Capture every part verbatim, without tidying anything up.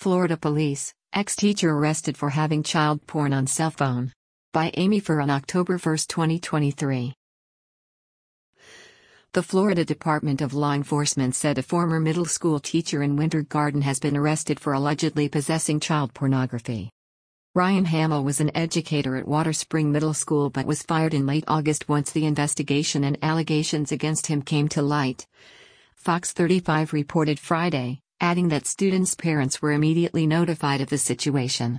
Florida police, ex-teacher arrested for having child porn on cell phone. By Amy Furr on October first, twenty twenty-three. The Florida Department of Law Enforcement said a former middle school teacher in Winter Garden has been arrested for allegedly possessing child pornography. Ryan Hamill was an educator at Water Spring Middle School but was fired in late August once the investigation and allegations against him came to light. Fox thirty-five reported Friday, adding that students' parents were immediately notified of the situation.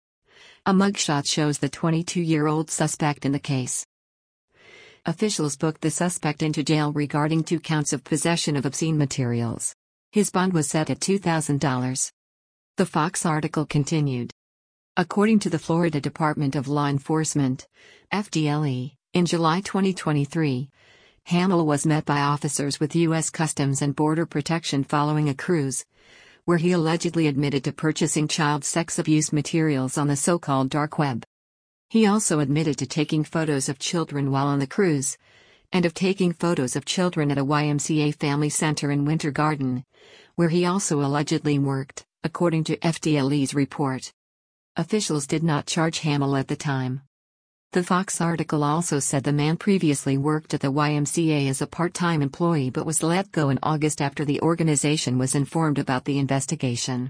A mugshot shows the twenty-two-year-old suspect in the case. Officials booked the suspect into jail regarding two counts of possession of obscene materials. His bond was set at two thousand dollars. The Fox article continued. According to the Florida Department of Law Enforcement, F D L E, in July twenty twenty-three, Hamill was met by officers with U S Customs and Border Protection following a cruise, where he allegedly admitted to purchasing child sex abuse materials on the so-called dark web. He also admitted to taking photos of children while on the cruise, and of taking photos of children at a Y M C A family center in Winter Garden, where he also allegedly worked, according to F D L E's report. Officials did not charge Hamill at the time. The Fox article also said the man previously worked at the Y M C A as a part-time employee but was let go in August after the organization was informed about the investigation.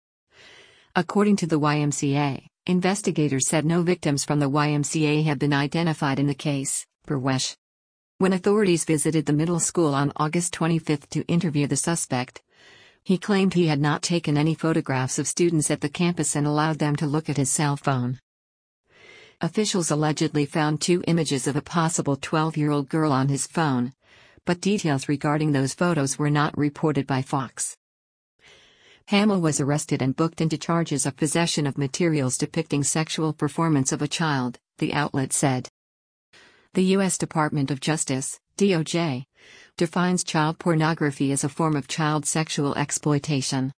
According to the Y M C A, investigators said no victims from the Y M C A have been identified in the case, per Wesh. When authorities visited the middle school on August twenty-fifth to interview the suspect, he claimed he had not taken any photographs of students at the campus and allowed them to look at his cell phone. Officials allegedly found two images of a possible twelve-year-old girl on his phone, but details regarding those photos were not reported by Fox. Hamill was arrested and booked into charges of possession of materials depicting sexual performance of a child, the outlet said. The U S Department of Justice, D O J, defines child pornography as a form of child sexual exploitation.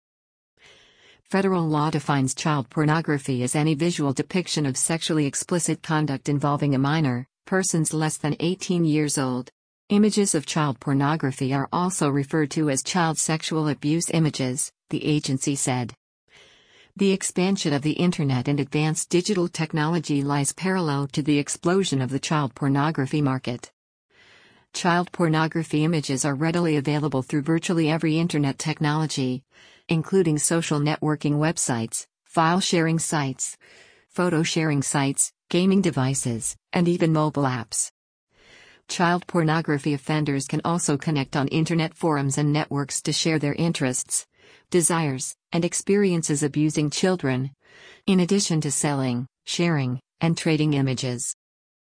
Federal law defines child pornography as any visual depiction of sexually explicit conduct involving a minor, persons less than eighteen years old. Images of child pornography are also referred to as child sexual abuse images, the agency said. The expansion of the Internet and advanced digital technology lies parallel to the explosion of the child pornography market. Child pornography images are readily available through virtually every Internet technology, including social networking websites, file-sharing sites, photo-sharing sites, gaming devices, and even mobile apps. Child pornography offenders can also connect on Internet forums and networks to share their interests, desires, and experiences abusing children, in addition to selling, sharing, and trading images.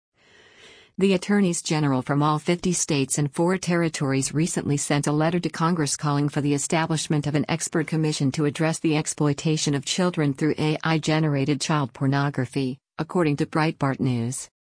The attorneys general from all fifty states and four territories recently sent a letter to Congress calling for the establishment of an expert commission to address the exploitation of children through A I-generated child pornography, according to Breitbart News.